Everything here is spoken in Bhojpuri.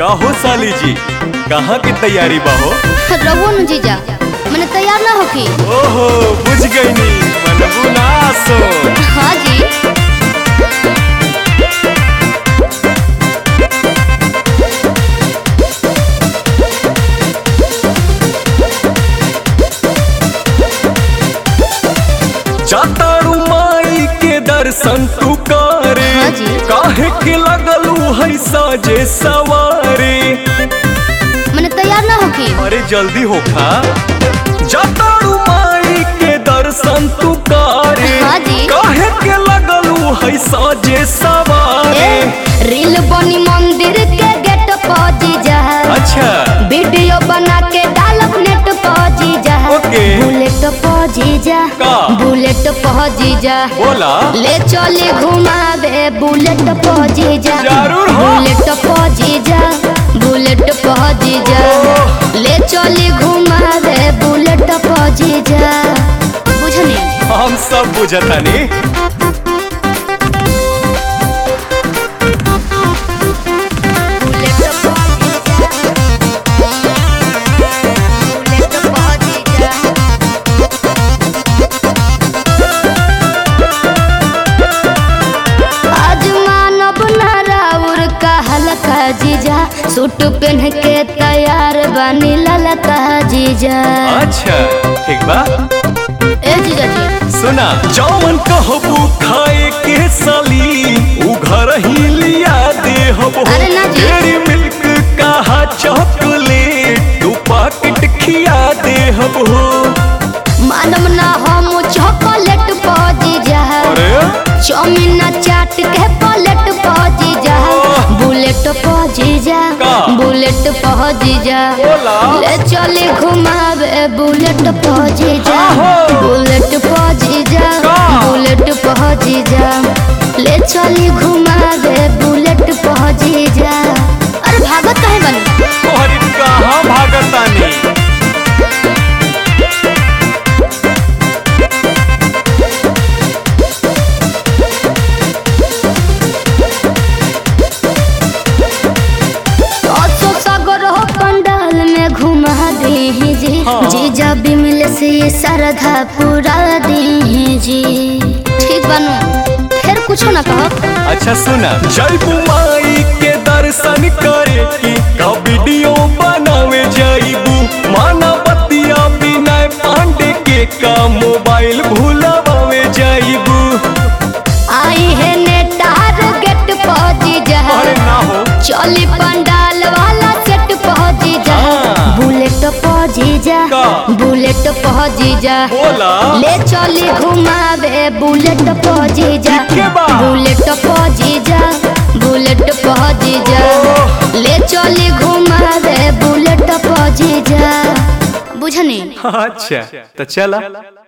हो साली जी, कहाँ की तैयारी बा हो? रहो न जीजा, मैंने तैयार ना होकी। ओहो बुझ गई नी, मनबू ना सो। हाँ जी। जातारू माई के दर्शन तू करे, हाँ जी। काहे के लगलू है साजे सवारे। मैंने तैयार ना होकी। अरे जल्दी होखा, जातारू माई के दर्शन तू करे, हाँ जी। काहे के लगलू है साजे सवारे। रील बनी मंदिर के गेट पर जीजा, अच्छा वीडियो बना के डालब नेट पर जीजा। ओके। बुलेट पर जीजा, का? बुलेट पर जीजा, बोला ले चले घुमावे बुलेट पर जीजा। जरूर हो। बुलेट पर जीजा, बुलेट पर जीजा, ले चले घुमावे बुलेट पर जीजा। बुझनी? हम सब बुझतानी। बुलेट पर जीजा, बुलेट पर जीजा। आज मानव नाराउर का हल्का जीजा, सूट पहन के तैयार बनी ललका जीजा। अच्छा ठीक बा, ए जीजा जी, सुना जौन कहबू खाए के साली उ घर ही लिया दे हबो। अरे ना जी। डेयरी मिल्क कहा चॉकलेट तू पैकेट खिया दे हबो। मानव ना हम चॉकलेट पर जीजा, अरे चाउमीन चाट के प्लेट पर जीजा। बुलेट पर जीजा, का? बुलेट पर जीजा, बोला। ले चले घुमावे बुलेट पर जीजा। आहो। बुलेट पर जीजा, का? बुलेट पर जीजा, ले चले घुमावे बुलेट पर जीजा। अरे भागत काहे बनी? तोहरी कहाँ भागतानी। तो सागर हो पंडाल में घुमा दे जी। हाँ। जीजा बिमल से ये श्रद्धा पूरा दे जी। ठीक बनू, फिर कुछो ना कहो। अच्छा सुना, जयबू माई के दर्शन करे की का वीडियो बनावे जाइबू। माना बतिया बिना पांडे के का मोबाइल भूलावे जाइबू। आई है नेटार गेट पर जीजा, अरे ना हो, चली पंडाल वाला सेट पर जीजा। हाँ। बुलेट पर जीजा, का? बुलेट पर जीजा, बोला ले चली घुमावे बुलेट पर जीजा। के बा? बुलेट पर जीजा, बुलेट पर जीजा, ले चली घुमावे बुलेट पर जीजा। बुझनी? अच्छा तो चला।